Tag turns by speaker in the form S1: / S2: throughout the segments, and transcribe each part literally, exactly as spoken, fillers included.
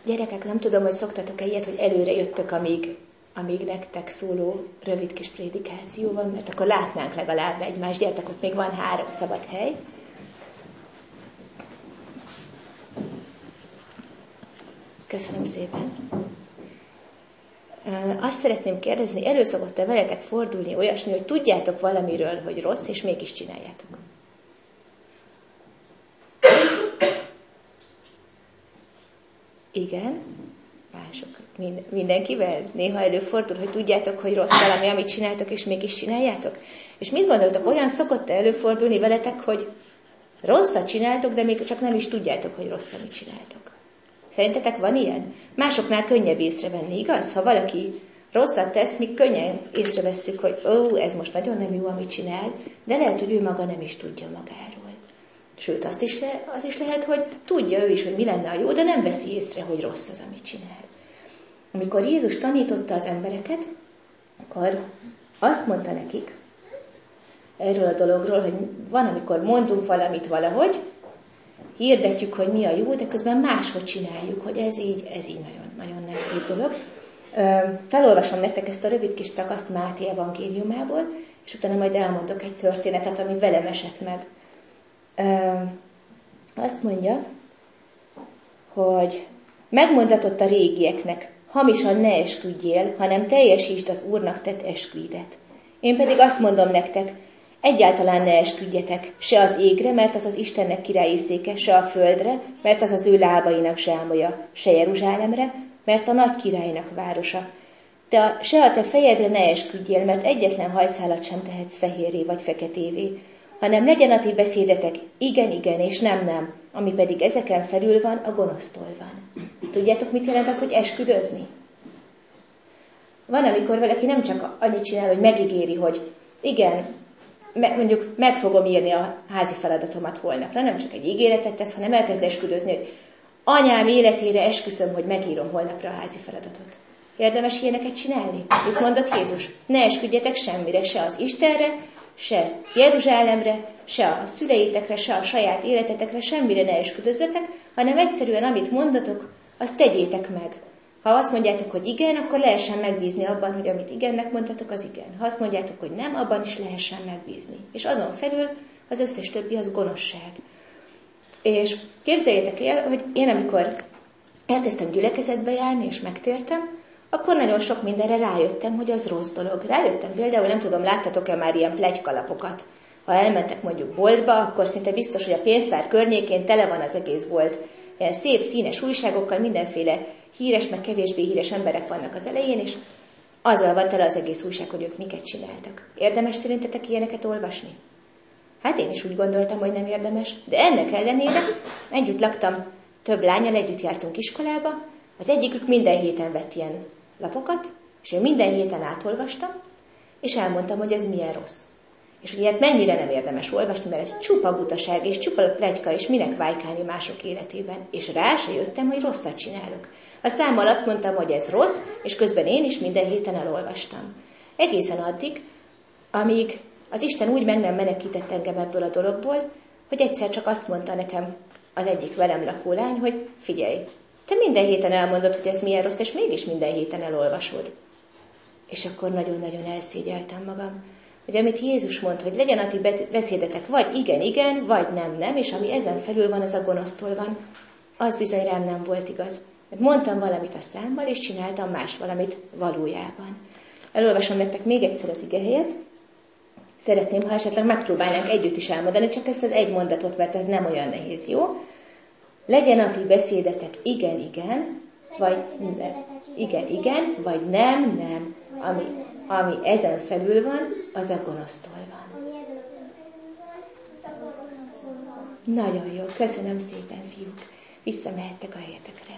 S1: Gyerekek, nem tudom, hogy szoktatok-e ilyet, hogy előre jöttök, amíg, amíg nektek szóló rövid kis prédikáció van, mert akkor látnánk legalább egymást. Gyertek, ott még van három szabad hely. Köszönöm szépen. Azt szeretném kérdezni, elő szokott-e veletek fordulni olyasmi, hogy tudjátok valamiről, hogy rossz, és mégis csináljátok? Igen, mások, mindenkivel néha előfordul, hogy tudjátok, hogy rossz valami, amit csináltok, és mégis csináljátok. És mit gondoltok, olyan szokott előfordulni veletek, hogy rosszat csináltok, de még csak nem is tudjátok, hogy rossz, amit csináltok. Szerintetek van ilyen? Másoknál könnyebb észrevenni, igaz? Ha valaki rosszat tesz, mi könnyen észrevesszük, hogy ó, ez most nagyon nem jó, amit csinál, de lehet, hogy ő maga nem is tudja magáról. Sőt, azt is, az is lehet, hogy tudja ő is, hogy mi lenne a jó, de nem veszi észre, hogy rossz az, amit csinál. Amikor Jézus tanította az embereket, akkor azt mondta nekik erről a dologról, hogy van, amikor mondunk valamit valahogy, hirdetjük, hogy mi a jó, de közben máshogy csináljuk, hogy ez így, ez így nagyon, nagyon nem szép dolog. Felolvasom nektek ezt a rövid kis szakaszt Máté evangéliumából, és utána majd elmondok egy történetet, ami velem esett meg. Azt mondja, hogy megmondatott a régieknek, hamisan ne esküdjél, hanem teljesítsd az Úrnak tett esküidet. Én pedig azt mondom nektek, egyáltalán ne esküdjetek, se az égre, mert az az Istennek királyi széke, se a földre, mert az az ő lábainak zsámolya, se Jeruzsálemre, mert a nagy királynak városa. Te a, se a te fejedre ne esküdjél, mert egyetlen hajszálat sem tehetsz fehérré vagy feketévé, hanem legyen a ti beszédetek igen, igen és nem, nem, ami pedig ezeken felül van, a gonosztól van. Tudjátok, mit jelent az, hogy esküdözni? Van, amikor valaki nem csak annyit csinál, hogy megígéri, hogy igen, mondjuk meg fogom írni a házi feladatomat holnapra, nem csak egy ígéretet tesz, hanem elkezd esküdözni, hogy anyám életére esküszöm, hogy megírom holnapra a házi feladatot. Érdemes ilyeneket csinálni? Mit mondott Jézus? Ne esküdjetek semmire, se az Istenre, se Jeruzsálemre, se a szüleitekre, se a saját életetekre, semmire ne esküdözzetek, hanem egyszerűen amit mondatok, azt tegyétek meg. Ha azt mondjátok, hogy igen, akkor lehessen megbízni abban, hogy amit igennek mondtatok, az igen. Ha azt mondjátok, hogy nem, abban is lehessen megbízni. És azon felül az összes többi az gonoszság. És képzeljétek el, hogy én amikor elkezdtem gyülekezetbe járni, és megtértem, akkor nagyon sok mindenre rájöttem, hogy az rossz dolog. Rájöttem például, nem tudom, láttatok-e már ilyen pletykalapokat. Ha elmentek mondjuk boltba, akkor szinte biztos, hogy a pénztár környékén tele van az egész bolt. Ilyen szép, színes újságokkal, mindenféle híres, meg kevésbé híres emberek vannak az elején, és azzal van tele az egész újság, hogy ők miket csináltak. Érdemes szerintetek ilyeneket olvasni? Hát én is úgy gondoltam, hogy nem érdemes, de ennek ellenére együtt laktam, több lánnyal együtt jártunk iskolába, az egyikük minden héten vett ilyen lapokat, és én minden héten átolvastam, és elmondtam, hogy ez milyen rossz. És hogy ilyet mennyire nem érdemes olvasni, mert ez csupa butaság, és csupa pletyka, és minek vájkálni mások életében. És rá se jöttem, hogy rosszat csinálok. A számmal azt mondtam, hogy ez rossz, és közben én is minden héten elolvastam. Egészen addig, amíg az Isten úgy meg nem menekített engem ebből a dologból, hogy egyszer csak azt mondta nekem az egyik velem lakó lány, hogy figyelj, te minden héten elmondod, hogy ez milyen rossz, és mégis minden héten elolvasod. És akkor nagyon-nagyon elszégyeltem magam, hogy amit Jézus mond, hogy legyen a ti beszédetek vagy igen, igen, vagy nem, nem, és ami ezen felül van, az a gonosztól van, az bizony rám nem volt igaz. Mert mondtam valamit a számmal, és csináltam más valamit valójában. Elolvasom nektek még egyszer az igehelyet. Szeretném, ha esetleg megpróbálnánk együtt is elmondani, csak ezt az egy mondatot, mert ez nem olyan nehéz, jó? Legyen a ti beszédetek igen, igen, vagy nem, igen, igen, vagy nem, nem. Ami, ami ezen felül van, az a gonosztól van. Nagyon jó, köszönöm szépen, fiúk. Visszamehettek a helyetekre.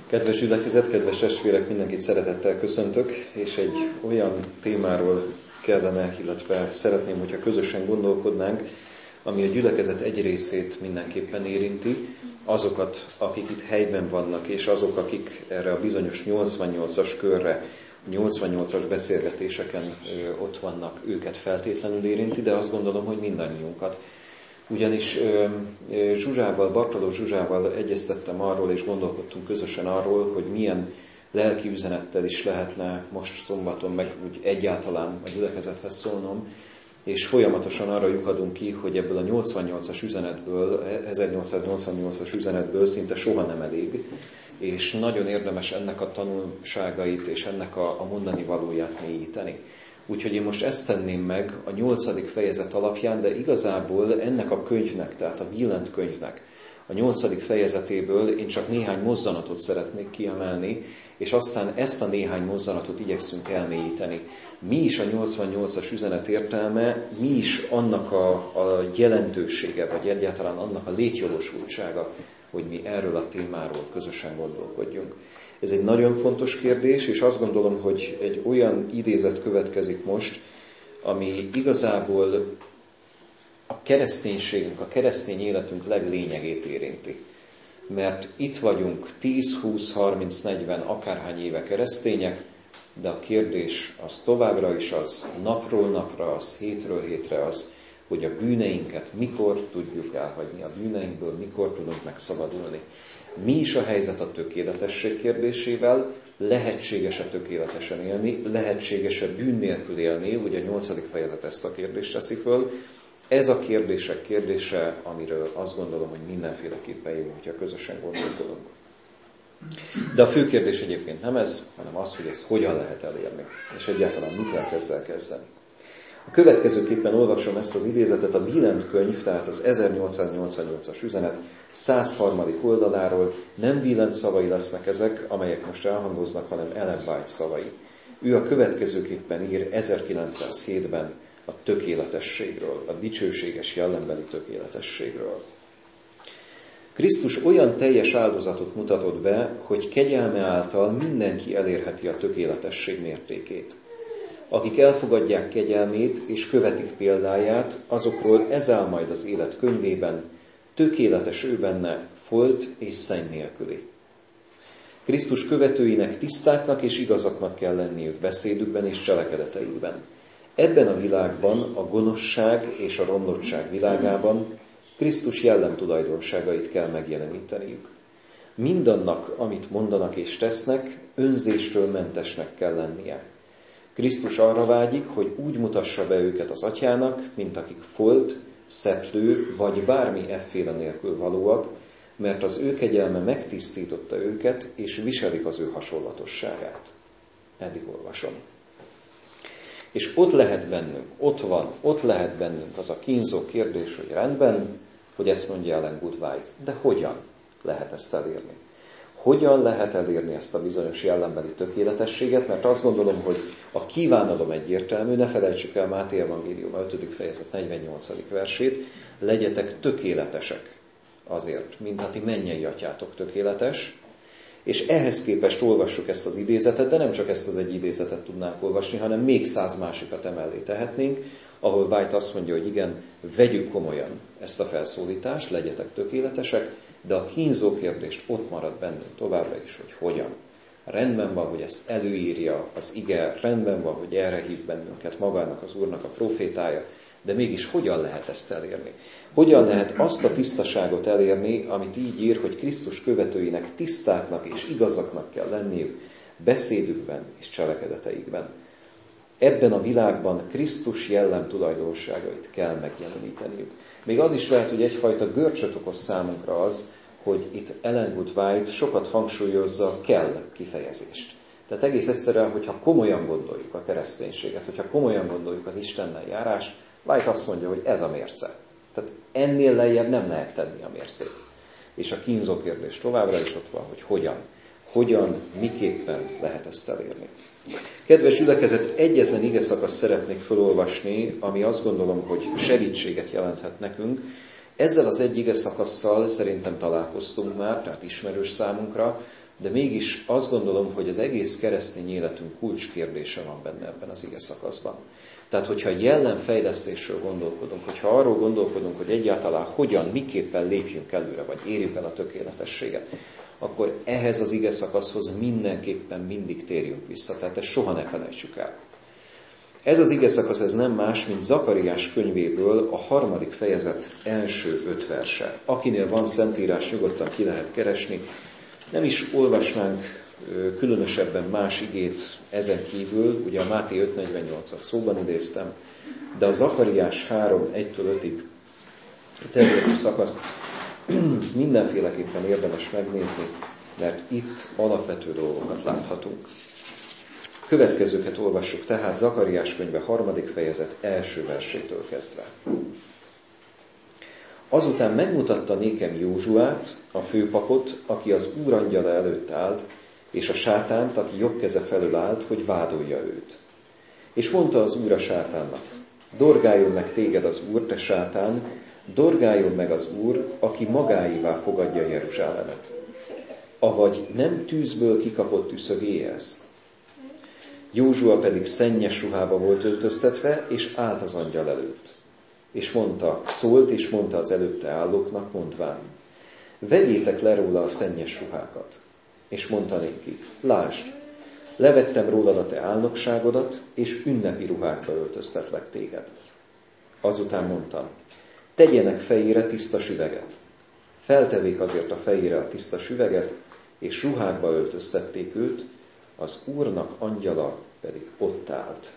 S2: Kedves gyülekezet, kedves testvérek, mindenkit szeretettel köszöntök, és egy olyan témáról kellene, illetve szeretném, hogyha közösen gondolkodnánk, ami a gyülekezet egy részét mindenképpen érinti, azokat, akik itt helyben vannak, és azok, akik erre a bizonyos nyolcvannyolcas körre, nyolcvannyolcas beszélgetéseken ott vannak, őket feltétlenül érinti, de azt gondolom, hogy mindannyiunkat. Ugyanis Zsuzsával, Bartoló Zsuzsával egyeztettem arról, és gondolkodtunk közösen arról, hogy milyen lelki üzenettel is lehetne most szombaton, meg úgy egyáltalán a gyülekezethez szólnom, és folyamatosan arra lyukadunk ki, hogy ebből a nyolcvannyolcas üzenetből, ezernyolcszáznyolcvannyolcas üzenetből szinte soha nem elég, és nagyon érdemes ennek a tanulságait és ennek a, a mondani valóját mélyíteni. Úgyhogy én most ezt tenném meg a nyolcadik fejezet alapján, de igazából ennek a könyvnek, tehát a Wieland könyvnek a nyolcadik fejezetéből én csak néhány mozzanatot szeretnék kiemelni, és aztán ezt a néhány mozzanatot igyekszünk elmélyíteni. Mi is a nyolcvannyolcas üzenet értelme, mi is annak a, a jelentősége, vagy egyáltalán annak a létjogosultsága, hogy mi erről a témáról közösen gondolkodjunk. Ez egy nagyon fontos kérdés, és azt gondolom, hogy egy olyan idézet következik most, ami igazából a kereszténységünk, a keresztény életünk leglényegét érinti. Mert itt vagyunk tíz, húsz, harminc, negyven, akárhány éve keresztények, de a kérdés az továbbra is az, napról napra az, hétről hétre az, hogy a bűneinket mikor tudjuk elhagyni, a bűneinkből mikor tudunk megszabadulni. Mi is a helyzet a tökéletesség kérdésével? Lehetséges-e tökéletesen élni? Lehetséges-e bűn nélkül élni? Ugye a nyolcadik fejezet ezt a kérdést teszi föl. Ez a kérdések kérdése, amiről azt gondolom, hogy mindenféleképpen jó, hogyha közösen gondolkodunk. De a fő kérdés egyébként nem ez, hanem az, hogy ezt hogyan lehet elérni, és egyáltalán mit lehet ezzel kezdeni. A következőképpen olvasom ezt az idézetet a Wieland könyv, tehát az ezernyolcszáznyolcvannyolcas üzenet száz harmadik oldaláról. Nem Wieland szavai lesznek ezek, amelyek most elhangoznak, hanem Ellen White szavai. Ő a következőképpen ír ezerkilencszázhétben a tökéletességről, a dicsőséges jellembeli tökéletességről. Krisztus olyan teljes áldozatot mutatott be, hogy kegyelme által mindenki elérheti a tökéletesség mértékét. Akik elfogadják kegyelmét és követik példáját, azokról ez áll majd az élet könyvében, tökéletes ő benne, folt és szenny nélküli. Krisztus követőinek tisztáknak és igazaknak kell lenniük beszédükben és cselekedeteikben. Ebben a világban, a gonoszság és a romlottság világában Krisztus jellemtulajdonságait kell megjeleníteniük. Mindannak, amit mondanak és tesznek, önzéstől mentesnek kell lennie. Krisztus arra vágyik, hogy úgy mutassa be őket az atyának, mint akik folt, szeplő vagy bármi efféle nélkül valóak, mert az ő kegyelme megtisztította őket, és viselik az ő hasonlatosságát. Eddig olvasom. És ott lehet bennünk, ott van, ott lehet bennünk az a kínzó kérdés, hogy rendben, hogy ezt mondja Ellen White, de hogyan lehet ezt elérni? Hogyan lehet elérni ezt a bizonyos jellembeli tökéletességet? Mert azt gondolom, hogy a kívánalom egyértelmű, ne felejtsük el Máté evangélium ötödik fejezet negyvennyolcadik versét, legyetek tökéletesek azért, mint a ti mennyei atyátok tökéletes, és ehhez képest olvassuk ezt az idézetet, de nem csak ezt az egy idézetet tudnánk olvasni, hanem még száz másikat emellé tehetnénk, ahol White azt mondja, hogy igen, vegyük komolyan ezt a felszólítást, legyetek tökéletesek, de a kínzó kérdést ott marad bennünk továbbra is, hogy hogyan. Rendben van, hogy ezt előírja az ige, rendben van, hogy erre hív bennünket magának az Úrnak a profétája, de mégis hogyan lehet ezt elérni? Hogyan lehet azt a tisztaságot elérni, amit így ír, hogy Krisztus követőinek tisztáknak és igazaknak kell lenniük beszédükben és cselekedeteikben. Ebben a világban Krisztus jellem tulajdonságait kell megjeleníteniük. Még az is lehet, hogy egyfajta görcsöt okoz számunkra az, hogy itt Ellen White sokat hangsúlyozza a kell kifejezést. Tehát egész egyszerűen, hogyha komolyan gondoljuk a kereszténységet, hogyha komolyan gondoljuk az Istennel járást, White azt mondja, hogy ez a mérce. Tehát ennél lejjebb nem lehet tenni a mércét. És a kínzó kérdés továbbra is ott van, hogy hogyan. Hogyan, miképpen lehet ezt elérni. Kedves gyülekezet, egyetlen igeszakaszt szeretnék felolvasni, ami azt gondolom, hogy segítséget jelenthet nekünk. Ezzel az egy igeszakasszal szerintem találkoztunk már, tehát ismerős számunkra, de mégis azt gondolom, hogy az egész keresztény életünk kulcskérdése van benne ebben az ige szakaszban. Tehát, hogyha jellemfejlesztésről gondolkodunk, hogyha arról gondolkodunk, hogy egyáltalán hogyan, miképpen lépjünk előre, vagy érjük el a tökéletességet, akkor ehhez az ige szakaszhoz mindenképpen mindig térjünk vissza. Tehát ezt soha ne felejtsük el. Ez az ige szakasz, ez nem más, mint Zakariás könyvéből a harmadik fejezet első öt verse. Akinél van szentírás, nyugodtan ki lehet keresni. Nem is olvasnánk különösebben más igét ezen kívül, ugye a Máté öt negyvennyolcat szóban idéztem, de a Zakariás három egytől ötig terjedő szakaszt mindenféleképpen érdemes megnézni, mert itt alapvető dolgokat láthatunk. Következőket olvassuk tehát Zakariás könyve harmadik fejezet első versétől kezdve. Azután megmutatta nékem Józsuát, a főpapot, aki az Úr angyala előtt állt, és a sátánt, aki jobb keze felől állt, hogy vádolja őt. És mondta az Úr a sátánnak, dorgáljon meg téged az Úr, te sátán, dorgáljon meg az Úr, aki magáévá fogadja Jeruzsálemet. Avagy nem tűzből kikapott üszögé ez? Józsua pedig szennyes ruhába volt öltöztetve, és állt az angyal előtt. És mondta, szólt és mondta az előtte állóknak, mondván, vegyétek le róla a szennyes ruhákat. És mondta néki, lásd, levettem rólad a te álnokságodat, és ünnepi ruhákba öltöztetlek téged. Azután mondtam, tegyenek fejére tiszta süveget. Feltevék azért a fejére a tiszta süveget, és ruhákba öltöztették őt, az Úrnak angyala pedig ott állt.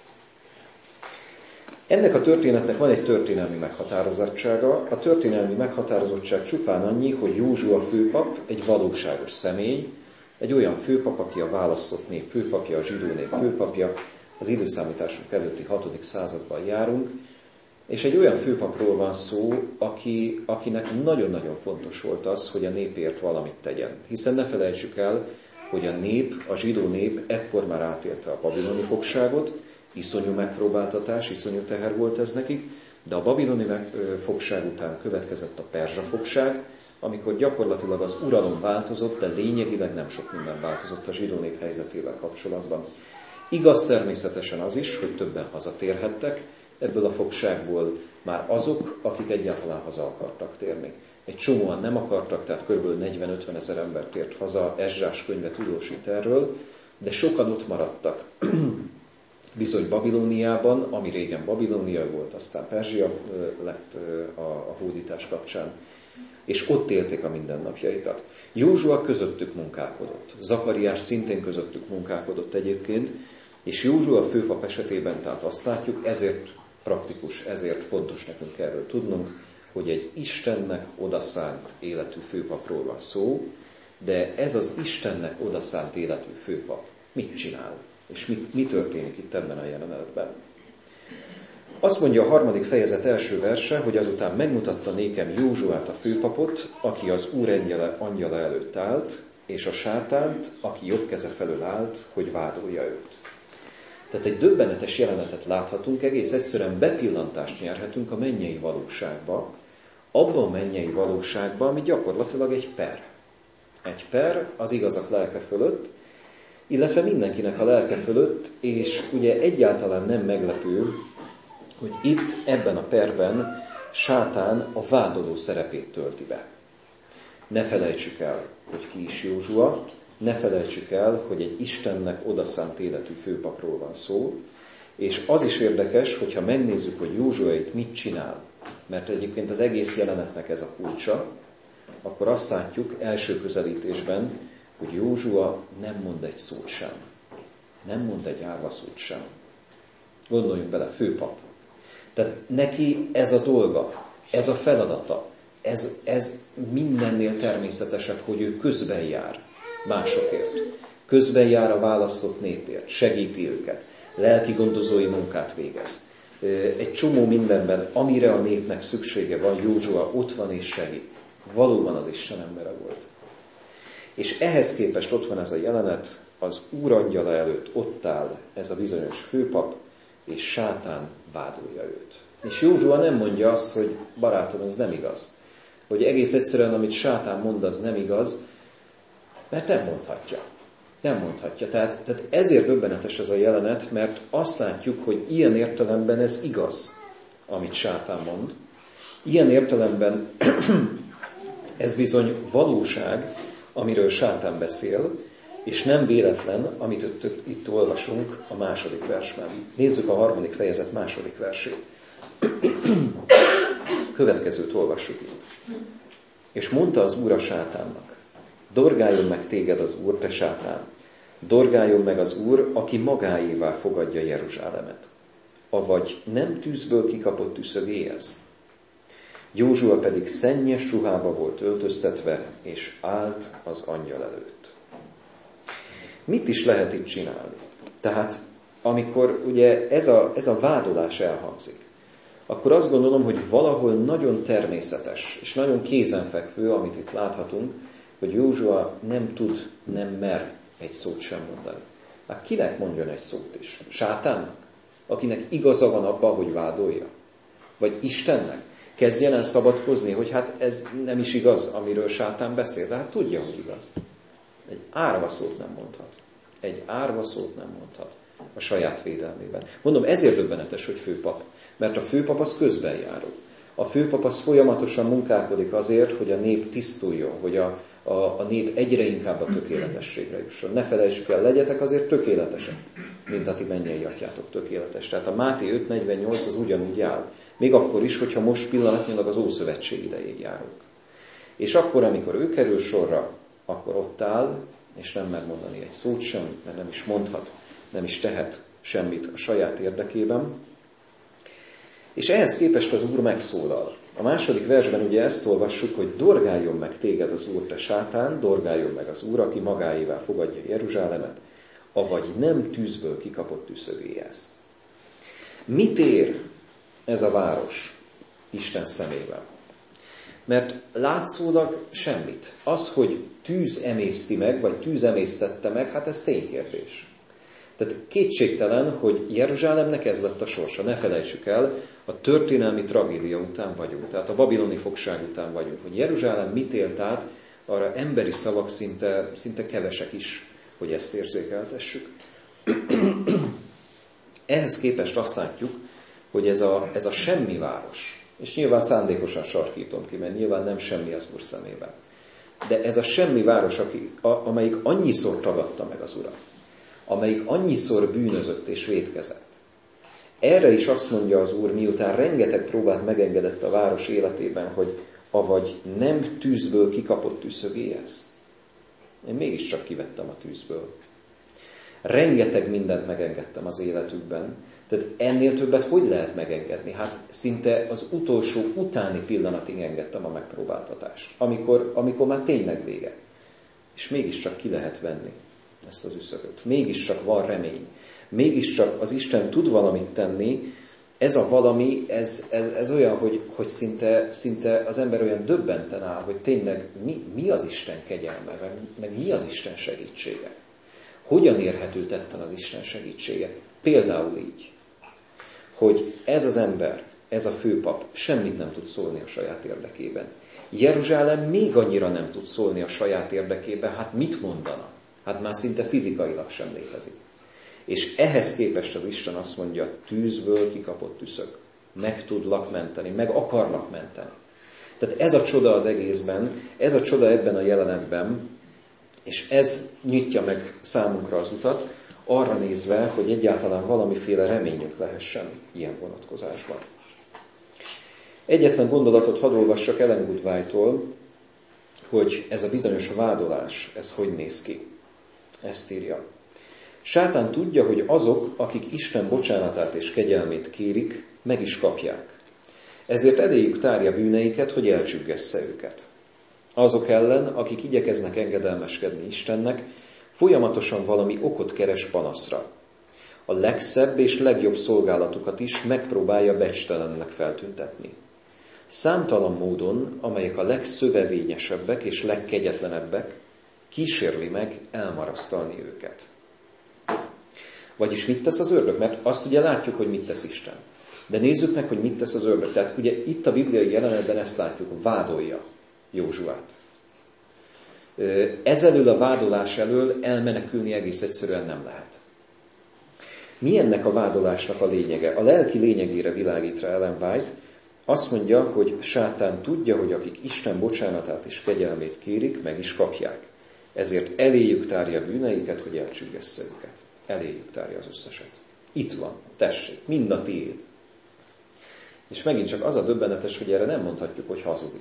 S2: Ennek a történetnek van egy történelmi meghatározottsága. A történelmi meghatározottság csupán annyi, hogy Józsua főpap egy valóságos személy, egy olyan főpap, aki a választott nép főpapja, a zsidó nép főpapja, az időszámításunk előtti hatodik században járunk, és egy olyan főpapról van szó, aki, akinek nagyon-nagyon fontos volt az, hogy a népért valamit tegyen. Hiszen ne felejtsük el, hogy a nép, a zsidó nép ekkor már átélte a babiloni fogságot, iszonyú megpróbáltatás, iszonyú teher volt ez nekik, de a babiloni fogság után következett a perzsa fogság, amikor gyakorlatilag az uralom változott, de lényegileg nem sok minden változott a zsidó nép helyzetével kapcsolatban. Igaz természetesen az is, hogy többen hazatérhettek, ebből a fogságból már azok, akik egyáltalán haza akartak térni. Egy csomóan nem akartak, tehát kb. negyven-ötven ezer ember tért haza, Ezrás könyve tudósít erről, de sokan ott maradtak. Bizony Babilóniában, ami régen Babilónia volt, aztán Perzsia lett a, a hódítás kapcsán, és ott élték a mindennapjaikat. Józsua közöttük munkálkodott, Zakariás szintén közöttük munkálkodott egyébként, és Józsua főpap esetében, tehát azt látjuk, ezért praktikus, ezért fontos nekünk erről tudnunk, hogy egy Istennek odaszánt életű főpapról van szó, de ez az Istennek odaszánt életű főpap mit csinál? És mi, mi történik itt ebben a jelenetben? Azt mondja a harmadik fejezet első verse, hogy azután megmutatta nékem Józsuát a főpapot, aki az Úr angyala előtt állt, és a sátánt, aki jobb keze felől állt, hogy vádolja őt. Tehát egy döbbenetes jelenetet láthatunk, egész egyszerűen bepillantást nyerhetünk a mennyei valóságba, abban a mennyei valóságban, ami gyakorlatilag egy per. Egy per az igazak lelke fölött, illetve mindenkinek a lelke fölött, és ugye egyáltalán nem meglepő, hogy itt, ebben a perben sátán a vádoló szerepét tölti be. Ne felejtsük el, hogy ki is Józsua, ne felejtsük el, hogy egy Istennek odaszánt életű főpapról van szó, és az is érdekes, hogyha megnézzük, hogy Józsua itt mit csinál, mert egyébként az egész jelenetnek ez a kulcsa, akkor azt látjuk első közelítésben, hogy Józsua nem mond egy szót sem. Nem mond egy árva szót sem. Gondoljunk bele, főpap. Tehát neki ez a dolga, ez a feladata, ez, ez mindennél természetesebb, hogy ő közben jár másokért. Közben jár a választott népért, segíti őket, lelki gondozói munkát végez. Egy csomó mindenben, amire a népnek szüksége van, Józsua ott van és segít. Valóban az Isten embere volt. És ehhez képest ott van ez a jelenet, az Úr angyala előtt ott áll ez a bizonyos főpap, és sátán vádolja őt. És Józsua nem mondja azt, hogy barátom, ez nem igaz. Hogy egész egyszerűen, amit sátán mond, az nem igaz. Mert nem mondhatja. Nem mondhatja. Tehát, tehát ezért döbbenetes ez a jelenet, mert azt látjuk, hogy ilyen értelemben ez igaz, amit sátán mond. Ilyen értelemben ez bizony valóság, amiről sátán beszél, és nem véletlen, amit itt, itt, itt olvasunk a második versben. Nézzük a harmadik fejezet második versét. Következőt olvassuk itt. És mondta az Úr a sátánnak, dorgáljon meg téged az Úr, te sátán, dorgáljon meg az Úr, aki magáévá fogadja Jeruzsálemet. Avagy nem tűzből kikapott tüszögé ez? Józsua pedig szennyes ruhába volt öltöztetve, és állt az angyal előtt. Mit is lehet itt csinálni? Tehát, amikor ugye ez a, ez a vádolás elhangzik, akkor azt gondolom, hogy valahol nagyon természetes, és nagyon kézenfekvő, amit itt láthatunk, hogy Józsua nem tud, nem mer egy szót sem mondani. Hát kinek mondjon egy szót is? Sátánnak? Akinek igaza van abban, hogy vádolja? Vagy Istennek? Kezdjen el szabadkozni, hogy hát ez nem is igaz, amiről sátán beszél, de hát tudja, hogy igaz. Egy árva szót nem mondhat. Egy árva szót nem mondhat a saját védelmében. Mondom, ezért döbbenetes, hogy főpap. Mert a főpap az közbenjáró. A főpap az folyamatosan munkálkodik azért, hogy a nép tisztuljon, hogy a, a, a nép egyre inkább a tökéletességre jusson. Ne felejtsük el, legyetek azért tökéletesek, mint a ti mennyei atyátok tökéletes. Tehát a Máté öt negyvennyolc az ugyanúgy áll. Még akkor is, hogyha most pillanatnyilag az Ószövetség idején járunk. És akkor, amikor ő kerül sorra, akkor ott áll, és nem mer mondani egy szót sem, mert nem is mondhat, nem is tehet semmit a saját érdekében. És ehhez képest az Úr megszólal. A második versben ugye ezt olvassuk, hogy dorgáljon meg téged az Úr, te sátán, dorgáljon meg az Úr, aki magáévá fogadja Jeruzsálemet, avagy nem tűzből kikapott tüszögé ez. Mit ér ez a város Isten szemében? Mert látszólag semmit. Az, hogy tűz emészti meg, vagy tűz emésztette meg, hát ez ténykérdés. Tehát kétségtelen, hogy Jeruzsálemnek ez lett a sorsa. Ne felejtsük el, a történelmi tragédia után vagyunk. Tehát a babiloni fogság után vagyunk. Hogy Jeruzsálem mit élt át, arra emberi szavak szinte, szinte kevesek is, hogy ezt érzékeltessük. Ehhez képest azt látjuk, hogy ez a, ez a semmi város, és nyilván szándékosan sarkítom ki, mert nyilván nem semmi az Úr szemében. De ez a semmi város, aki, a, amelyik annyiszor tagadta meg az Urat, amelyik annyiszor bűnözött és vétkezett. Erre is azt mondja az Úr, miután rengeteg próbát megengedett a város életében, hogy avagy nem tűzből kikapott tüszögé ez. Én mégiscsak kivettem a tűzből. Rengeteg mindent megengedtem az életükben. Tehát ennél többet hogy lehet megengedni? Hát szinte az utolsó utáni pillanatig engedtem a megpróbáltatást. Amikor, amikor már tényleg vége. És mégiscsak ki lehet venni ezt az üszögöt. Mégiscsak van remény. Mégiscsak az Isten tud valamit tenni. Ez a valami, ez, ez, ez olyan, hogy, hogy szinte, szinte az ember olyan döbbenten áll, hogy tényleg mi, mi az Isten kegyelme, meg, meg mi az Isten segítsége. Hogyan érhető tetten az Isten segítsége? Például így, hogy ez az ember, ez a főpap semmit nem tud szólni a saját érdekében. Jeruzsálem még annyira nem tud szólni a saját érdekében, hát mit mondana? Hát már szinte fizikailag sem létezik. És ehhez képest az Isten azt mondja, tűzből kikapott tüszög. Meg tudlak menteni, meg akarlak menteni. Tehát ez a csoda az egészben, ez a csoda ebben a jelenetben, és ez nyitja meg számunkra az utat, arra nézve, hogy egyáltalán valamiféle reményünk lehessen ilyen vonatkozásban. Egyetlen gondolatot hadd olvassak Ellen Goodwhite-tól, hogy ez a bizonyos vádolás, ez hogy néz ki. Ezt írja. Sátán tudja, hogy azok, akik Isten bocsánatát és kegyelmét kérik, meg is kapják. Ezért edélyük tárja bűneiket, hogy elcsüggessze őket. Azok ellen, akik igyekeznek engedelmeskedni Istennek, folyamatosan valami okot keres panaszra. A legszebb és legjobb szolgálatukat is megpróbálja becstelennek feltüntetni. Számtalan módon, amelyek a legszövevényesebbek és legkegyetlenebbek, kísérli meg elmarasztalni őket. Vagyis mit tesz az ördög? Mert azt ugye látjuk, hogy mit tesz Isten. De nézzük meg, hogy mit tesz az ördög. Tehát ugye itt a bibliai jelenetben ezt látjuk, vádolja Józsuát. Ezelől a vádolás elől elmenekülni egész egyszerűen nem lehet. Mi ennek a vádolásnak a lényege? A lelki lényegére világít rá Ellen White. Azt mondja, hogy sátán tudja, hogy akik Isten bocsánatát és kegyelmét kérik, meg is kapják. Ezért eléjük tárja bűneiket, hogy elcsüggesse őket. Eléjük tárja az összeset. Itt van, tessék, mind a tiéd. És megint csak az a döbbenetes, hogy erre nem mondhatjuk, hogy hazudik.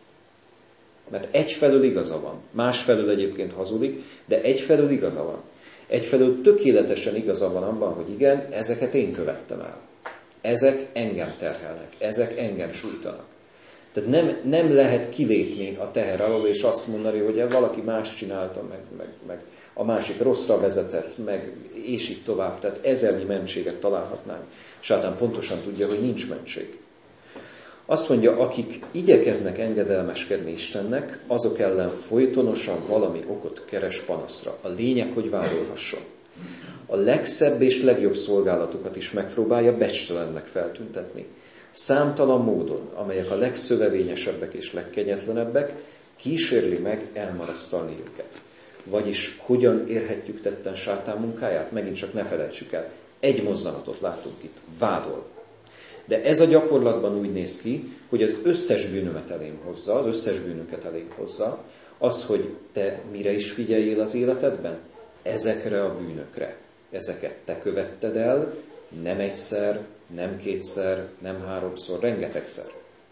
S2: Mert egyfelől igaza van, másfelől egyébként hazudik, de egyfelől igaza van. Egyfelől tökéletesen igaza van abban, hogy igen, ezeket én követtem el. Ezek engem terhelnek, ezek engem sújtanak. Tehát nem, nem lehet kilépni a teher alól, és azt mondani, hogy valaki más csinálta, meg, meg, meg a másik rosszra vezetett, meg és így tovább. Tehát ezernyi mentséget találhatnánk. Sátán pontosan tudja, hogy nincs mentség. Azt mondja, akik igyekeznek engedelmeskedni Istennek, azok ellen folytonosan valami okot keres panaszra. A lényeg, hogy vádolhasson. A legszebb és legjobb szolgálatokat is megpróbálja becstelennek feltüntetni. Számtalan módon, amelyek a legszövevényesebbek és legkegyetlenebbek, kísérli meg elmarasztalni őket. Vagyis hogyan érhetjük tetten sátán munkáját? Megint csak ne felejtsük el. Egy mozzanatot látunk itt. Vádol. De ez a gyakorlatban úgy néz ki, hogy az összes bűnömet elém hozza, az összes bűnünket elém hozza, az, hogy te mire is figyeljél az életedben? Ezekre a bűnökre. Ezeket te követted el, nem egyszer, nem kétszer, nem háromszor, rengetegszer.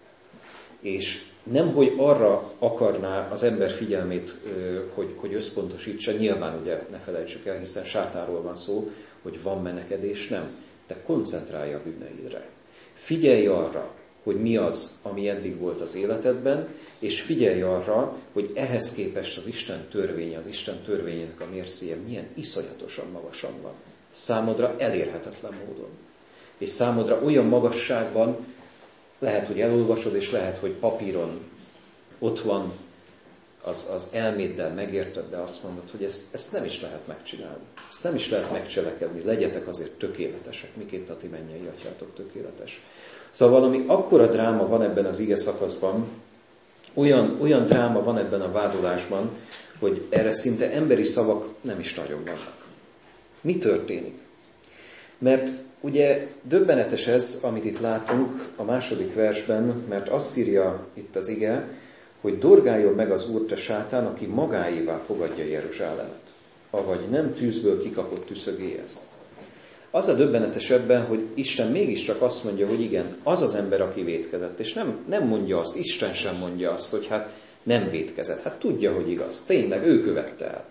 S2: És nem, hogy arra akarná az ember figyelmét, hogy, hogy összpontosítsa, nyilván ugye ne felejtsük el, hiszen sátánról van szó, hogy van menekedés, nem. Te koncentrálj a bűneidre. Figyelj arra, hogy mi az, ami eddig volt az életedben, és figyelj arra, hogy ehhez képest az Isten törvénye, az Isten törvényének a mércéje milyen iszonyatosan magasan van. Számodra elérhetetlen módon. És számodra olyan magasságban, lehet, hogy elolvasod, és lehet, hogy papíron ott van, az, az elméddel megérted, de azt mondod, hogy ezt, ezt nem is lehet megcsinálni. Ezt nem is lehet megcselekedni. Legyetek azért tökéletesek. Miképp a ti mennyei atyátok tökéletes. Szóval valami akkora dráma van ebben az ige szakaszban, olyan, olyan dráma van ebben a vádolásban, hogy erre szinte emberi szavak nem is nagyon vannak. Mi történik? Mert ugye döbbenetes ez, amit itt látunk a második versben, mert azt írja itt az ige, hogy dorgáljon meg az Úr te sátán, aki magáévá fogadja Jeruzsálemet, avagy nem tűzből kikapott tüszögéhez. Az a döbbenetes ebben, hogy Isten mégiscsak azt mondja, hogy igen, az az ember, aki vétkezett, és nem, nem mondja azt, Isten sem mondja azt, hogy hát nem vétkezett. Hát tudja, hogy igaz. Tényleg, ő követte el.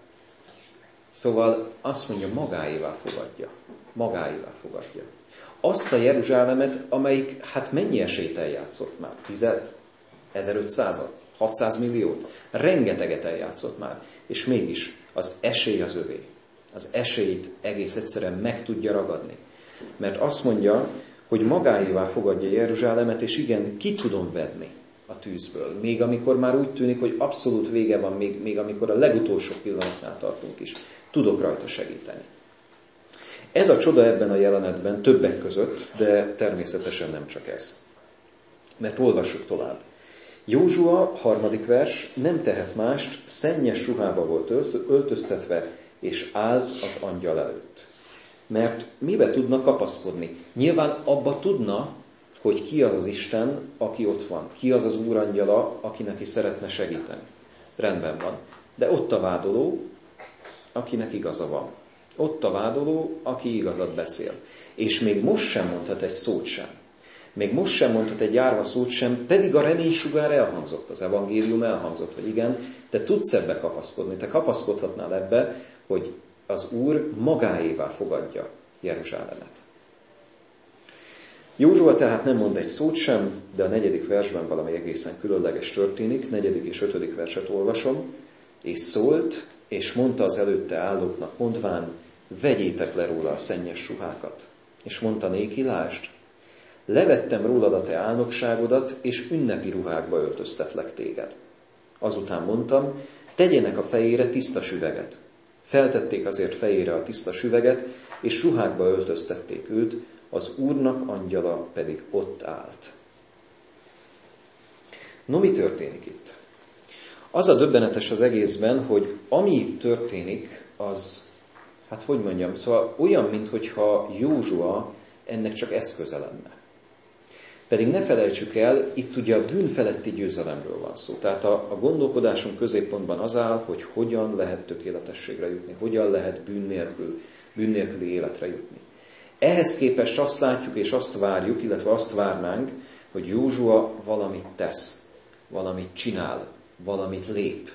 S2: Szóval azt mondja, magáévá fogadja. Magáévá fogadja. Azt a Jeruzsálemet, amelyik hát mennyi esélyt eljátszott már? Tized? ezerötszázat? hatszáz milliót? Rengeteget eljátszott már. És mégis az esély az övé. Az esélyt egész egyszerűen meg tudja ragadni. Mert azt mondja, hogy magáévá fogadja Jeruzsálemet, és igen, ki tudom vedni a tűzből. Még amikor már úgy tűnik, hogy abszolút vége van, még, még amikor a legutolsó pillanatnál tartunk is. Tudok rajta segíteni. Ez a csoda ebben a jelenetben többek között, de természetesen nem csak ez. Mert olvassuk tovább. Józsua, harmadik vers, nem tehet mást, szennyes ruhába volt öltöztetve, és állt az angyal előtt. Mert mibe tudna kapaszkodni? Nyilván abba tudna, hogy ki az az Isten, aki ott van. Ki az az Úr angyala, aki neki szeretne segíteni. Rendben van. De ott a vádoló, akinek igaza van. Ott a vádoló, aki igazat beszél. És még most sem mondhat egy szót sem. Még most sem mondhat egy árva szót sem, pedig a reménysugár elhangzott, az evangélium elhangzott, hogy igen, te tudsz ebbe kapaszkodni, te kapaszkodhatnál ebbe, hogy az Úr magáévá fogadja Jeruzsálemet. Józsua tehát nem mond egy szót sem, de a negyedik versben valami egészen különleges történik, negyedik és ötödik verset olvasom, és szólt, és mondta az előtte állóknak, mondván, vegyétek le róla a szennyes ruhákat. És mondta néki, lásd, levettem rólad a te álnokságodat, és ünnepi ruhákba öltöztetlek téged. Azután mondtam, tegyenek a fejére tiszta süveget. Feltették azért fejére a tiszta süveget, és ruhákba öltöztették őt, az Úrnak angyala pedig ott állt. No, mi történik itt? Az a döbbenetes az egészben, hogy ami itt történik, az, hát hogy mondjam, szóval olyan, minthogyha Józsua ennek csak eszköze lenne. Pedig ne felejtsük el, itt ugye a bűn feletti győzelemről van szó. Tehát a, a gondolkodásunk középpontban az áll, hogy hogyan lehet tökéletességre jutni, hogyan lehet bűn nélkül, bűn nélküli életre jutni. Ehhez képest azt látjuk és azt várjuk, illetve azt várnánk, hogy Józsua valamit tesz, valamit csinál, valamit lép.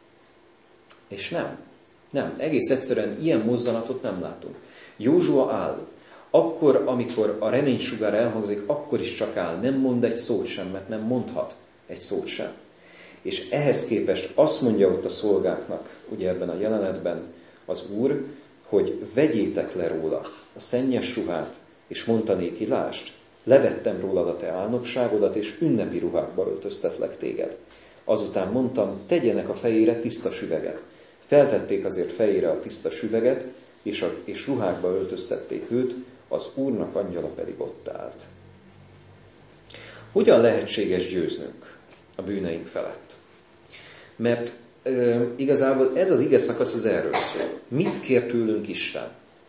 S2: És nem. Nem. Egész egyszerűen ilyen mozzanatot nem látunk. Józsua áll. Akkor, amikor a reménysugár elhangzik, akkor is csak áll. Nem mond egy szót sem, mert nem mondhat egy szót sem. És ehhez képest azt mondja ott a szolgáknak, ugye ebben a jelenetben az Úr, hogy vegyétek le róla a szennyes ruhát, és mondta néki, lásd, levettem rólad a te álnokságodat, és ünnepi ruhákba öltöztetlek téged. Azután mondtam, tegyenek a fejére tiszta süveget. Feltették azért fejére a tiszta süveget, és, a, és ruhákba öltöztették őt, az Úrnak angyala pedig ott állt. Hogyan lehetséges győznünk a bűneink felett? Mert e, igazából ez az ige szakasz az erről szól. Mit kér tőlünk Isten?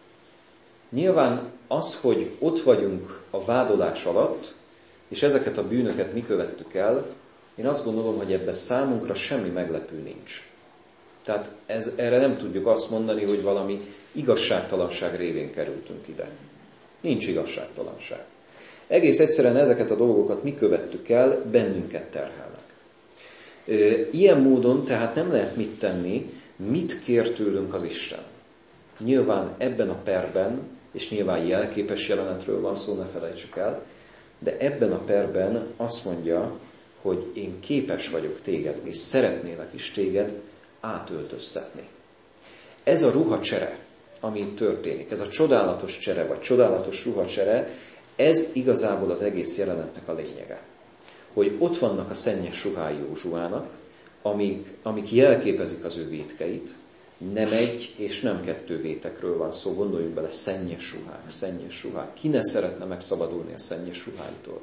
S2: Nyilván az, hogy ott vagyunk a vádolás alatt, és ezeket a bűnöket mi követtük el, én azt gondolom, hogy ebben számunkra semmi meglepő nincs. Tehát ez, erre nem tudjuk azt mondani, hogy valami igazságtalanság révén kerültünk ide. Nincs igazságtalanság. Egész egyszerűen ezeket a dolgokat mi követtük el, bennünket terhelnek. Ilyen módon tehát nem lehet mit tenni, mit kér tőlünk az Isten. Nyilván ebben a perben, és nyilván jelképes jelenetről van szó, ne felejtsük el, de ebben a perben azt mondja, hogy én képes vagyok téged, és szeretnélek is téged átöltöztetni. Ez a ruhacsere, ami itt történik, ez a csodálatos csere, vagy csodálatos ruhacsere, ez igazából az egész jelenetnek a lényege. Hogy ott vannak a szennyes ruhái Józsuának, amik, amik jelképezik az ő vétkeit, nem egy és nem kettő vétekről van szó, gondoljunk bele, szennyes ruhák, szennyes ruhák. Ki ne szeretne megszabadulni a szennyes ruháitól?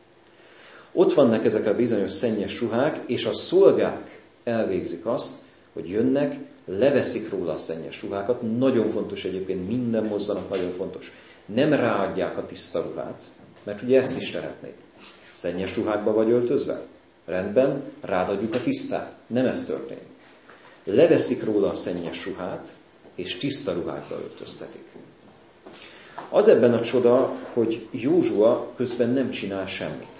S2: Ott vannak ezek a bizonyos szennyes ruhák, és a szolgák elvégzik azt, hogy jönnek, leveszik róla a szennyes ruhákat. Nagyon fontos egyébként, minden mozzanat nagyon fontos. Nem ráadják a tiszta ruhát, mert ugye ezt is tehetnék. Szennyes ruhákba vagy öltözve? Rendben, rád adjuk a tisztát. Nem ez történik. Leveszik róla a szennyes ruhát, és tiszta ruhákba öltöztetik. Az ebben a csoda, hogy Józsua közben nem csinál semmit.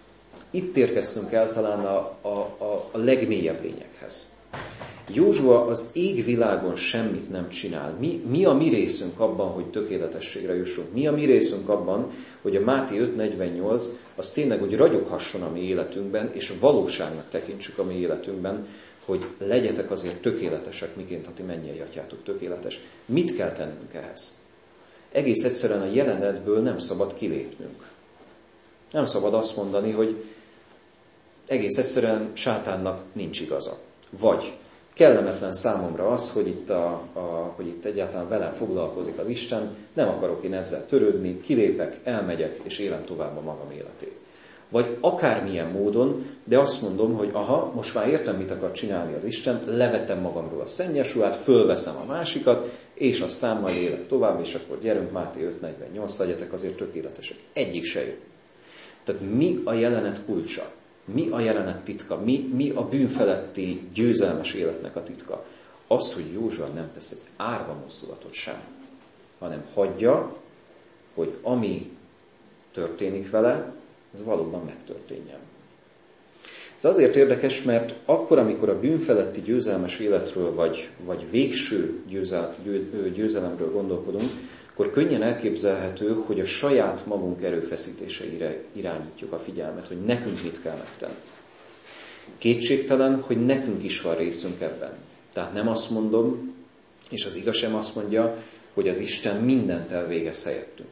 S2: Itt érkeztünk el talán a, a, a, a legmélyebb lényeghez. Józsua az égvilágon semmit nem csinál. Mi, mi a mi részünk abban, hogy tökéletességre jussunk? Mi a mi részünk abban, hogy a Máté öt negyvennyolc az tényleg, hogy ragyoghasson a mi életünkben, és valóságnak tekintsük a mi életünkben, hogy legyetek azért tökéletesek, miként a ti mennyei atyátok tökéletes. Mit kell tennünk ehhez? Egész egyszerűen a jelenetből nem szabad kilépnünk. Nem szabad azt mondani, hogy egész egyszerűen sátánnak nincs igaza. Vagy kellemetlen számomra az, hogy itt, a, a, hogy itt egyáltalán velem foglalkozik az Isten, nem akarok én ezzel törődni, kilépek, elmegyek, és élem tovább a magam életét. Vagy akármilyen módon, de azt mondom, hogy aha, most már értem, mit akar csinálni az Isten, levetem magamról a szennyes ruhát, fölveszem a másikat, és aztán majd élek tovább, és akkor gyerünk, Máté öt negyvennyolc, legyetek azért tökéletesek. Egyik se jó. Tehát mi a jelenet kulcsa? Mi a jelenet titka? Mi, mi a bűnfeletti győzelmes életnek a titka? Az, hogy Józsua nem tesz egy árva mozdulatot sem, hanem hagyja, hogy ami történik vele, ez valóban megtörténjen. Ez azért érdekes, mert akkor, amikor a bűnfeletti győzelmes életről, vagy, vagy végső győzel, győ, győzelemről gondolkodunk, akkor könnyen elképzelhető, hogy a saját magunk erőfeszítéseire irányítjuk a figyelmet, hogy nekünk mit kell megtenni. Kétségtelen, hogy nekünk is van részünk ebben. Tehát nem azt mondom, és az igaz sem azt mondja, hogy az Isten mindent elvégez helyettünk.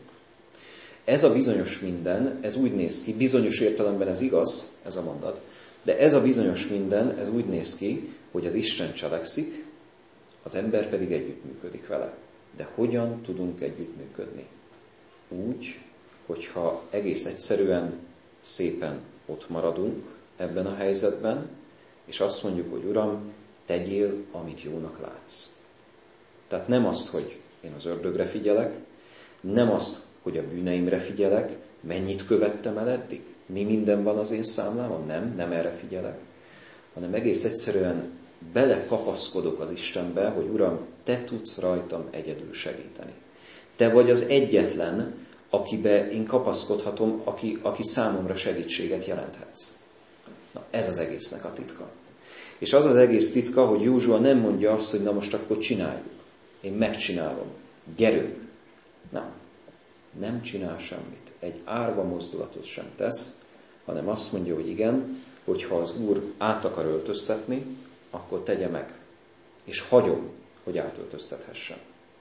S2: Ez a bizonyos minden, ez úgy néz ki, bizonyos értelemben ez igaz, ez a mondat, de ez a bizonyos minden, ez úgy néz ki, hogy az Isten cselekszik, az ember pedig együttműködik vele. De hogyan tudunk együttműködni? Úgy, hogyha egész egyszerűen szépen ott maradunk ebben a helyzetben, És azt mondjuk, hogy Uram, tegyél, amit jónak látsz. Tehát nem azt, hogy én az ördögre figyelek, nem azt, hogy a bűneimre figyelek, mennyit követtem el eddig, mi minden van az én számlámon, nem, nem erre figyelek, hanem egész egyszerűen belekapaszkodok az Istenbe, hogy Uram, te tudsz rajtam egyedül segíteni. Te vagy az egyetlen, akibe én kapaszkodhatom, aki, aki számomra segítséget jelenthetsz. Na, ez az egésznek a titka. És az az egész titka, hogy Józsua nem mondja azt, hogy na most akkor csináljuk. Én megcsinálom. Gyerünk. Nem. Nem csinál semmit. Egy árva mozdulatot sem tesz, hanem azt mondja, hogy igen, hogyha az Úr át akar öltöztetni, akkor tegye meg. És hagyom, hogy átöltöztethessen.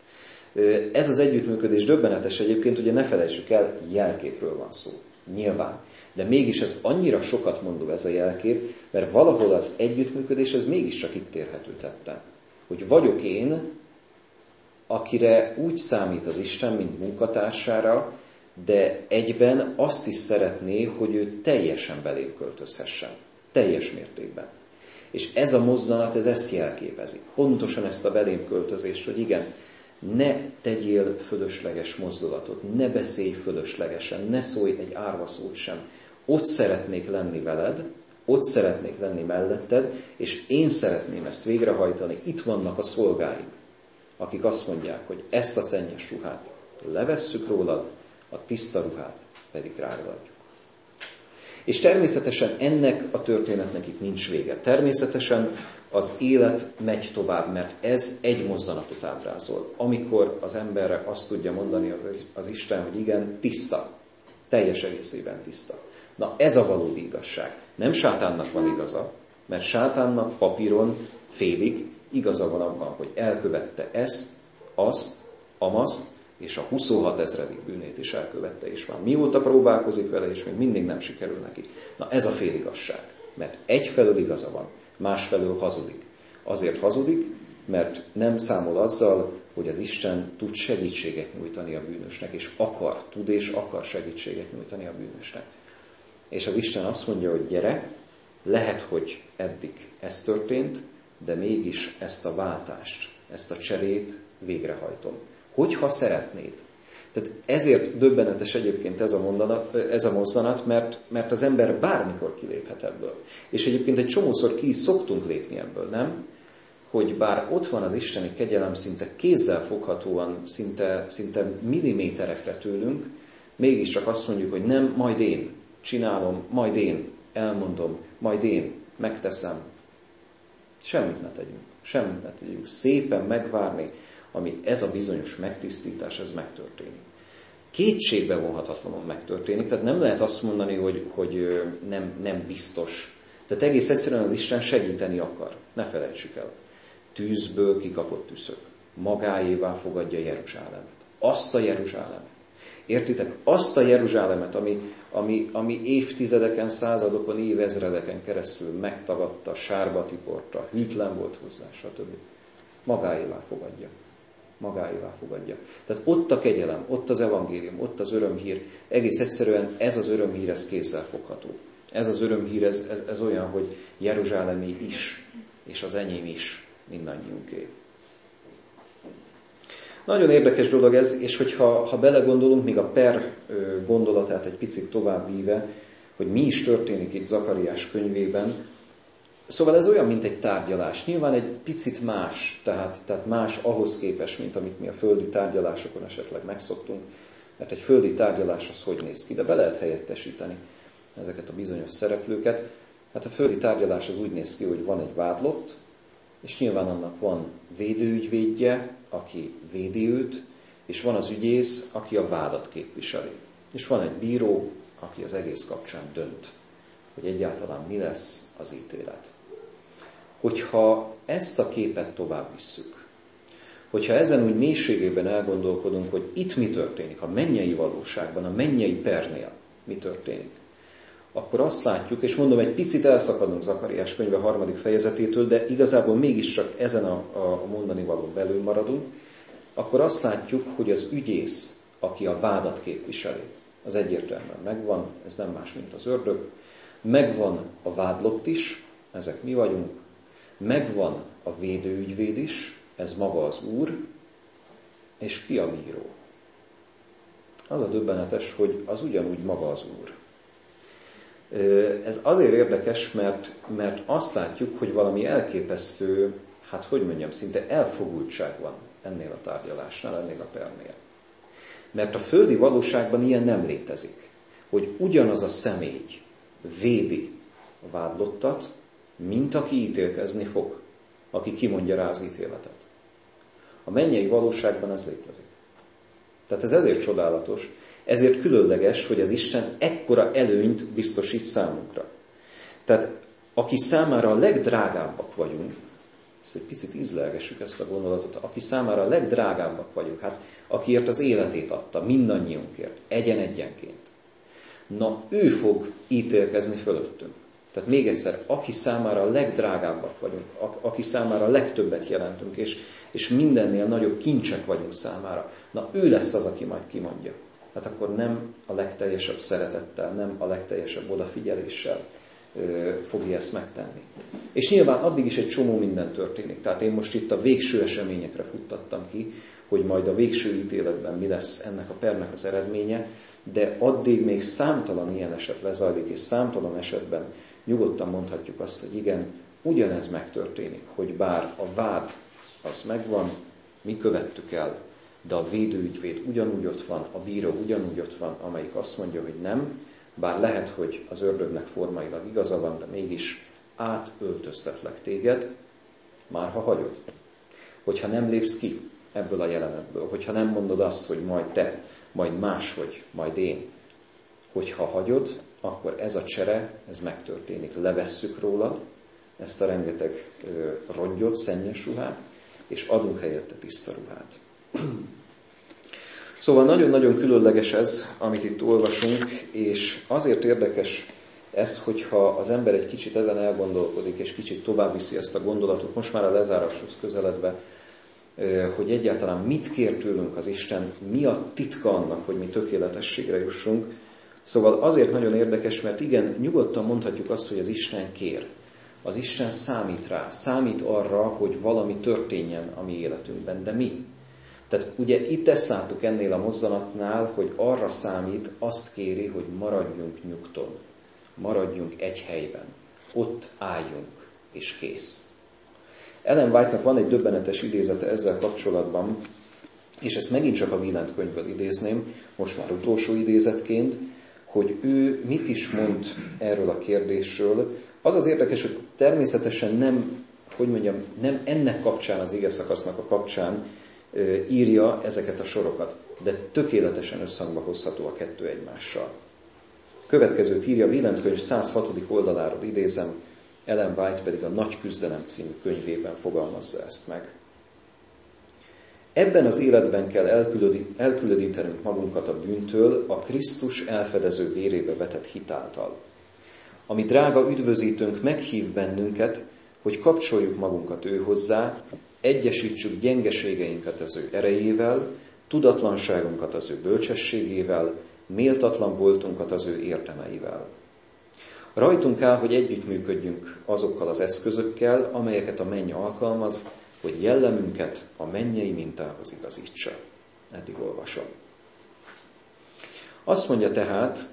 S2: Ez az együttműködés döbbenetes egyébként, ugye ne felejtsük el, jelképről van szó. Nyilván. De mégis ez annyira sokat mondó ez a jelkép, mert valahol az együttműködés ez mégiscsak itt érhető tetten. Hogy vagyok én, akire úgy számít az Isten, mint munkatársára, de egyben azt is szeretné, hogy ő teljesen belém költözhessen. Teljes mértékben. És ez a mozzanat, ez ezt jelképezi. Pontosan ezt a belém költözést, hogy igen, ne tegyél fölösleges mozdulatot, ne beszélj fölöslegesen, ne szólj egy árva szót sem. Ott szeretnék lenni veled, ott szeretnék lenni melletted, és én szeretném ezt végrehajtani. Itt vannak a szolgáim, akik azt mondják, hogy ezt a szennyes ruhát levesszük rólad, a tiszta ruhát pedig rád adjuk. És természetesen ennek a történetnek itt nincs vége. Természetesen az élet megy tovább, mert ez egy mozzanatot ábrázol. Amikor az emberre azt tudja mondani az, az Isten, hogy igen, tiszta, teljes egészében tiszta. Na ez a valódi igazság. Nem sátánnak van igaza, mert sátánnak papíron félig igaza van abban, hogy elkövette ezt, azt, amazt, és a huszonhat ezredik bűnét is elkövette, és már mióta próbálkozik vele, és még mindig nem sikerül neki. Na ez a féligasság, mert egyfelől igaza van, másfelől hazudik. Azért hazudik, mert nem számol azzal, hogy az Isten tud segítséget nyújtani a bűnösnek, és akar, tud és akar segítséget nyújtani a bűnösnek. És az Isten azt mondja, hogy gyere, lehet, hogy eddig ez történt, de mégis ezt a váltást, ezt a cserét végrehajtom. Hogyha szeretnéd. Tehát ezért döbbenetes egyébként ez a, mondanat, ez a mozzanat, mert, mert az ember bármikor kiléphet ebből. És egyébként egy csomószor ki is szoktunk lépni ebből, nem? Hogy bár ott van az isteni kegyelem szinte kézzel foghatóan, szinte, szinte milliméterekre tőlünk, mégiscsak azt mondjuk, hogy nem, majd én csinálom, majd én elmondom, majd én megteszem. Semmit ne tegyünk, semmit ne tegyünk. Szépen megvárni, amíg ez a bizonyos megtisztítás, ez megtörténik. Kétségbe vonhatatlanul megtörténik, tehát nem lehet azt mondani, hogy, hogy nem, nem biztos. Tehát egész egyszerűen az Isten segíteni akar. Ne felejtsük el. Tűzből kikapott tüszök. Magáévá fogadja Jeruzsálemet. Azt a Jeruzsálemet. Értitek? Azt a Jeruzsálemet, ami, ami, ami évtizedeken, századokon, évezredeken keresztül megtagadta, sárba tiporta, hűtlen volt hozzá, stb. Magáévá fogadja. Magáévá fogadja. Tehát ott a kegyelem, ott az evangélium, ott az örömhír, egész egyszerűen ez az örömhír, ez kézzel fogható. Ez az örömhír, ez, ez, ez olyan, hogy Jeruzsálemi is, és az enyém is, mindannyiunké. Nagyon érdekes dolog ez, és hogyha ha belegondolunk, még a per gondolatát egy picit tovább víve, hogy mi is történik itt Zakariás könyvében, szóval ez olyan, mint egy tárgyalás. Nyilván egy picit más, tehát, tehát más ahhoz képest, mint amit mi a földi tárgyalásokon esetleg megszoktunk, mert egy földi tárgyalás az hogy néz ki, de be lehet helyettesíteni ezeket a bizonyos szereplőket. Hát a földi tárgyalás az úgy néz ki, hogy van egy vádlott, és nyilván annak van védőügyvédje, aki védi őt, és van az ügyész, aki a vádat képviseli. És van egy bíró, aki az egész kapcsán dönt, hogy egyáltalán mi lesz az ítélet. Hogyha ezt a képet tovább visszük, hogyha ezen úgy mélységében elgondolkodunk, hogy itt mi történik, a mennyei valóságban, a mennyei pernél mi történik, akkor azt látjuk, és mondom, egy picit elszakadunk Zakariás könyve harmadik fejezetétől, de igazából mégiscsak ezen a, a mondani valón belül maradunk, akkor azt látjuk, hogy az ügyész, aki a vádat képviseli, az egyértelműen megvan, ez nem más, mint az ördög, megvan a vádlott is, ezek mi vagyunk, megvan a védőügyvéd is, ez maga az Úr, és ki a bíró? Az a döbbenetes, hogy az ugyanúgy maga az Úr. Ez azért érdekes, mert, mert azt látjuk, hogy valami elképesztő, hát hogy mondjam, szinte elfogultság van ennél a tárgyalásnál, ennél a pernél. Mert a földi valóságban ilyen nem létezik, hogy ugyanaz a személy védi a vádlottat, mint aki ítélkezni fog, aki kimondja rá az ítéletet. A mennyei valóságban ez létezik. Tehát ez ezért csodálatos, ezért különleges, hogy az Isten ekkora előnyt biztosít számunkra. Tehát aki számára a legdrágábbak vagyunk, ezt egy picit ízlelgessük ezt a gondolatot, aki számára a legdrágábbak vagyunk, hát akiért az életét adta, mindannyiunkért, egyen-egyenként. Na, ő fog ítélkezni fölöttünk. Tehát még egyszer, aki számára a legdrágábbak vagyunk, aki számára a legtöbbet jelentünk, és, és mindennél nagyobb kincsek vagyunk számára, na ő lesz az, aki majd kimondja. Hát akkor nem a legteljesebb szeretettel, nem a legteljesebb odafigyeléssel ö, fogja ezt megtenni. És nyilván addig is egy csomó minden történik. Tehát én most itt a végső eseményekre futtattam ki, hogy majd a végső ítéletben mi lesz ennek a pernek az eredménye, de addig még számtalan ilyen eset lezajlik, és számtalan esetben nyugodtan mondhatjuk azt, hogy igen, ugyanez megtörténik, hogy bár a vád az megvan, mi követtük el, de a védőügyvéd ugyanúgy ott van, a bíró ugyanúgy ott van, amelyik azt mondja, hogy nem, bár lehet, hogy az ördögnek formailag igaza van, de mégis átöltöztetlek téged, már ha hagyod. Hogyha nem lépsz ki ebből a jelenetből, hogyha nem mondod azt, hogy majd te, majd máshogy, majd én, hogyha hagyod, akkor ez a csere, ez megtörténik. Levesszük rólad ezt a rengeteg ö, rongyot, szennyes ruhát, és adunk helyette tiszta ruhát. Szóval nagyon-nagyon különleges ez, amit itt olvasunk, és azért érdekes ez, hogyha az ember egy kicsit ezen elgondolkodik, és kicsit tovább viszi ezt a gondolatot, most már a lezáráshoz közeledve, hogy egyáltalán mit kér tőlünk az Isten, mi a titka annak, hogy mi tökéletességre jussunk. Szóval azért nagyon érdekes, mert igen, nyugodtan mondhatjuk azt, hogy az Isten kér. Az Isten számít rá, számít arra, hogy valami történjen a mi életünkben, de mi? Tehát ugye itt ezt láttuk ennél a mozzanatnál, hogy arra számít, azt kéri, hogy maradjunk nyugton, maradjunk egy helyben, ott álljunk, és kész. Ellen White-nak van egy döbbenetes idézete ezzel kapcsolatban, és ezt megint csak a Wieland könyvből idézném, most már utolsó idézetként, hogy ő mit is mond erről a kérdésről. Az az érdekes, hogy természetesen nem, hogy mondjam, nem ennek kapcsán, az igeszakasznak a kapcsán írja ezeket a sorokat, de tökéletesen összhangba hozható a kettő egymással. Következőt írja, Wieland könyv száz hatodik oldaláról idézem, Ellen White pedig a Nagy küzdelem című könyvében fogalmazza ezt meg. Ebben az életben kell elkülönítenünk magunkat a bűntől a Krisztus elfedező vérébe vetett hit által. Ami drága üdvözítőnk meghív bennünket, hogy kapcsoljuk magunkat ő hozzá, egyesítsük gyengeségeinket az ő erejével, tudatlanságunkat az ő bölcsességével, méltatlan voltunkat az ő érdemeivel. Rajtunk áll, hogy együttműködjünk azokkal az eszközökkel, amelyeket a menny alkalmaz, hogy jellemünket a mennyei mintához igazítsa. Eddig olvasom. Azt mondja tehát,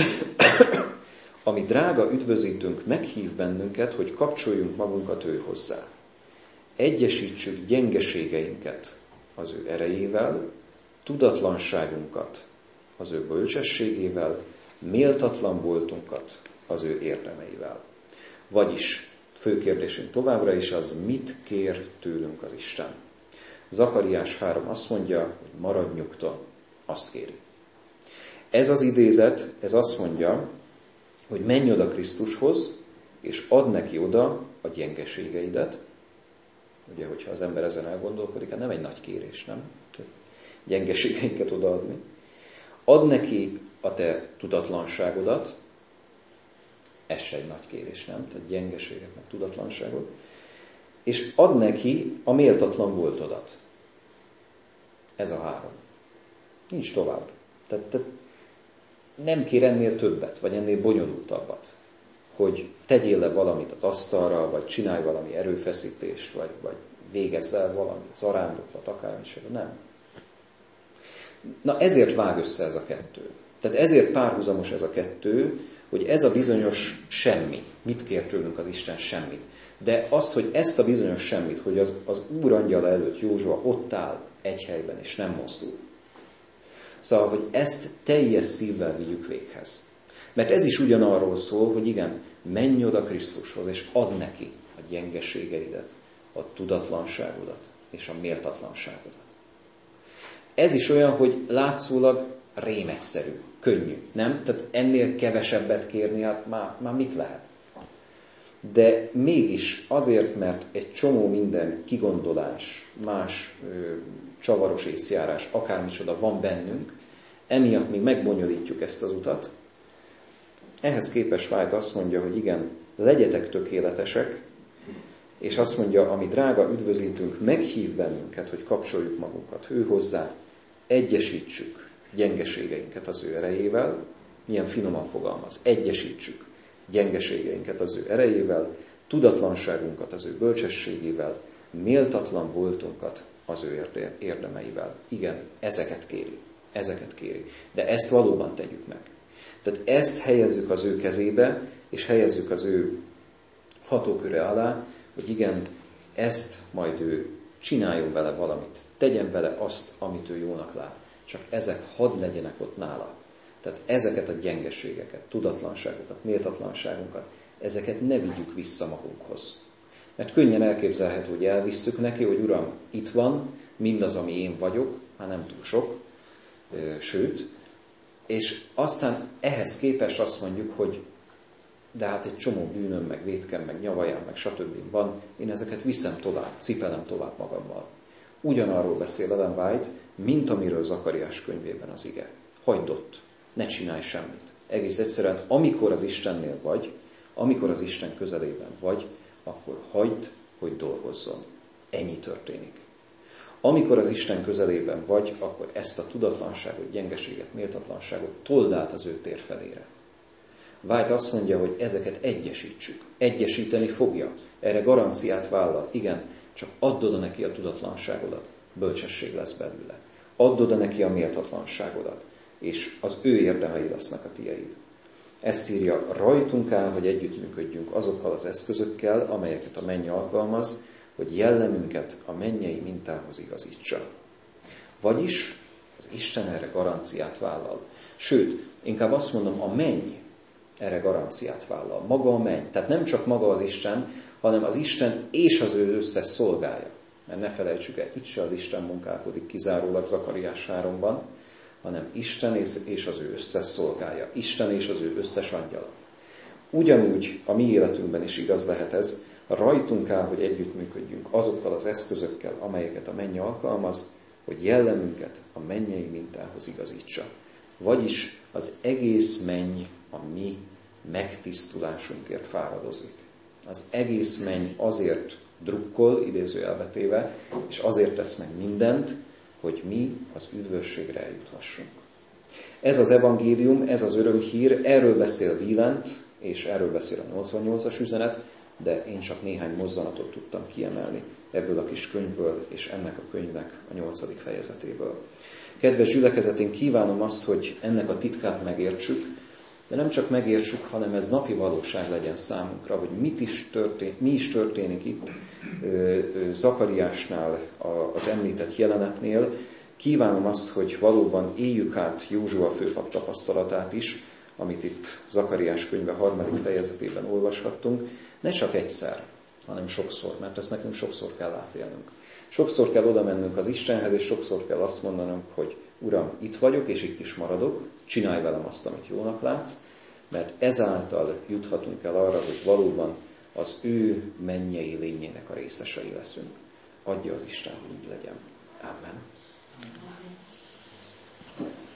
S2: ami drága üdvözítőnk meghív bennünket, hogy kapcsoljunk magunkat ő hozzá. Egyesítsük gyengeségeinket az ő erejével, tudatlanságunkat az ő bölcsességével, méltatlan voltunkat az ő érdemeivel. Vagyis fő kérdésünk továbbra is az, mit kér tőlünk az Isten. Zakariás három azt mondja, hogy maradj nyugton, azt kéri. Ez az idézet, ez azt mondja, hogy menj oda Krisztushoz, és add neki oda a gyengeségeidet. Ugye, hogyha az ember ezen elgondolkodik, hát nem egy nagy kérés, nem? Gyengeségeinket odaadni. Add neki a te tudatlanságodat, ez se egy nagy kérés, nem? Tehát gyengeséget, meg tudatlanságot. És add neki a méltatlan voltodat. Ez a három. Nincs tovább. Tehát, tehát nem kér ennél többet, vagy ennél bonyolultabbat. hogy tegyél le valamit az asztalra, vagy csinálj valami erőfeszítést, vagy, vagy végezz el valamit, zarándoklat, akármicsoda. Nem. Na ezért vág össze ez a kettő. Tehát ezért párhuzamos ez a kettő, hogy ez a bizonyos semmi. Mit kér tőlünk az Isten? Semmit. De azt, hogy ezt a bizonyos semmit, hogy az, az Úr angyala előtt Józsua ott áll egy helyben, és nem mozdul. Szóval, hogy ezt teljes szívvel vigyük véghez. Mert ez is ugyanarról szól, hogy igen, menj oda Krisztushoz, és add neki a gyengeségeidet, a tudatlanságodat és a méltatlanságodat. Ez is olyan, hogy látszólag rémegyszerű, könnyű, nem? Tehát ennél kevesebbet kérni, hát már, már mit lehet? De mégis azért, mert egy csomó minden kigondolás, más ö, csavaros észjárás, akármicsoda van bennünk, emiatt még megbonyolítjuk ezt az utat. Ehhez képest White azt mondja, hogy igen, legyetek tökéletesek, és azt mondja, ami drága üdvözítünk, meghív bennünket, hogy kapcsoljuk magunkat ő hozzá, egyesítsük gyengeségeinket az ő erejével, milyen finoman fogalmaz, egyesítsük gyengeségeinket az ő erejével, tudatlanságunkat az ő bölcsességével, méltatlan voltunkat az ő érdemeivel. Igen, ezeket kéri, ezeket kéri. De ezt valóban tegyük meg. Tehát ezt helyezzük az ő kezébe, és helyezzük az ő hatóköre alá, hogy igen, ezt majd ő csináljon vele valamit, tegyen vele azt, amit ő jónak lát. Csak ezek hadd legyenek ott nála. Tehát ezeket a gyengeségeket, tudatlanságokat, méltatlanságunkat, ezeket ne vigyük vissza magunkhoz. Mert könnyen elképzelhető, hogy elvisszük neki, hogy Uram, itt van mindaz, ami én vagyok, már nem túl sok, sőt, és aztán ehhez képest azt mondjuk, hogy de hát egy csomó bűnöm, meg vétkem, meg nyavajám, meg stb. Van, én ezeket viszem tovább, cipelem tovább magammal. Ugyanarról beszél Ellen White, mint amiről Zakariás könyvében az ige. Hagyd ott, ne csinálj semmit. Egész egyszerűen, amikor az Istennél vagy, amikor az Isten közelében vagy, akkor hagyd, hogy dolgozzon. Ennyi történik. Amikor az Isten közelében vagy, akkor ezt a tudatlanságot, gyengeséget, méltatlanságot told át az ő tér felére. White azt mondja, hogy ezeket egyesítsük. Egyesíteni fogja. Erre garanciát vállal. Igen, csak add oda neki a tudatlanságodat. Bölcsesség lesz belőle. Add oda neki a méltatlanságodat. És az ő érdemei lesznek a tieid. Ezt írja, rajtunk áll, hogy együttműködjünk azokkal az eszközökkel, amelyeket a menny alkalmaz, hogy jellemünket a mennyei mintához igazítsa. Vagyis az Isten erre garanciát vállal. Sőt, inkább azt mondom, a menny erre garanciát vállal. Maga a menny. Tehát nem csak maga az Isten, hanem az Isten és az ő összes szolgája. Mert ne felejtsük el, itt se az Isten munkálkodik kizárólag Zakariás háromban, hanem Isten és az ő összes szolgája. Isten és az ő összes angyala. Ugyanúgy a mi életünkben is igaz lehet ez, rajtunk áll, hogy együttműködjünk azokkal az eszközökkel, amelyeket a menny alkalmaz, hogy jellemünket a mennyei mintához igazítsa. Vagyis az egész menny a mi megtisztulásunkért fáradozik. Az egész menny azért drukkol, idézőjelbetéve, és azért tesz meg mindent, hogy mi az üdvösségre eljuthassunk. Ez az evangélium, ez az örömhír, erről beszél Wieland, és erről beszél a nyolcvannyolcas üzenet, de én csak néhány mozzanatot tudtam kiemelni ebből a kis könyvből, és ennek a könyvnek a nyolcadik fejezetéből. Kedves gyülekezet, én kívánom azt, hogy ennek a titkát megértsük, de nem csak megértsük, hanem ez napi valóság legyen számunkra, hogy mit is történik, mi is történik itt Zakariásnál, az említett jelenetnél. Kívánom azt, hogy valóban éljük át Józsua főpap tapasztalatát is, amit itt Zakariás könyve harmadik fejezetében olvashattunk, ne csak egyszer, hanem sokszor, mert ezt nekünk sokszor kell átélnünk. Sokszor kell oda mennünk az Istenhez, és sokszor kell azt mondanunk, hogy Uram, itt vagyok, és itt is maradok, csinálj velem azt, amit jónak látsz, mert ezáltal juthatunk el arra, hogy valóban az ő mennyei lényének a részesei leszünk. Adja az Isten, hogy így legyen. Amen.